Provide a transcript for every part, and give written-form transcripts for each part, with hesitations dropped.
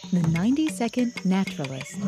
The 90-Second Naturalist.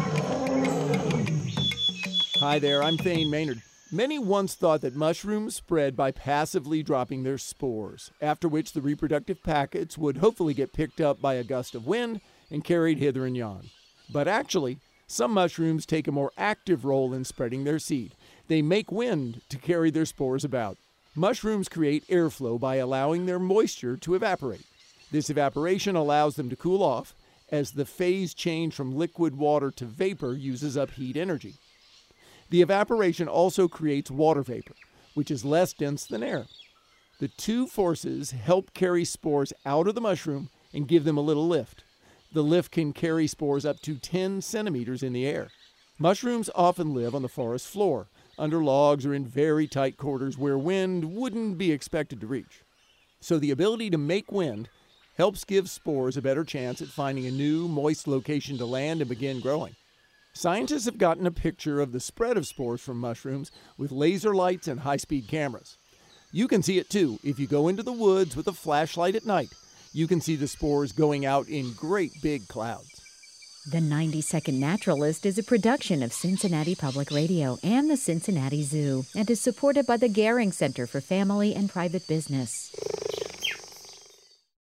Hi there, I'm Thane Maynard. Many once thought that mushrooms spread by passively dropping their spores, after which the reproductive packets would hopefully get picked up by a gust of wind and carried hither and yon. But actually, some mushrooms take a more active role in spreading their seed. They make wind to carry their spores about. Mushrooms create airflow by allowing their moisture to evaporate. This evaporation allows them to cool off, as the phase change from liquid water to vapor uses up heat energy. The evaporation also creates water vapor, which is less dense than air. The two forces help carry spores out of the mushroom and give them a little lift. The lift can carry spores up to 10 centimeters in the air. Mushrooms often live on the forest floor, under logs or in very tight quarters where wind wouldn't be expected to reach. So the ability to make wind helps give spores a better chance at finding a new, moist location to land and begin growing. Scientists have gotten a picture of the spread of spores from mushrooms with laser lights and high-speed cameras. You can see it too if you go into the woods with a flashlight at night. You can see the spores going out in great big clouds. The 90-Second Naturalist is a production of Cincinnati Public Radio and the Cincinnati Zoo and is supported by the Gehring Center for Family and Private Business.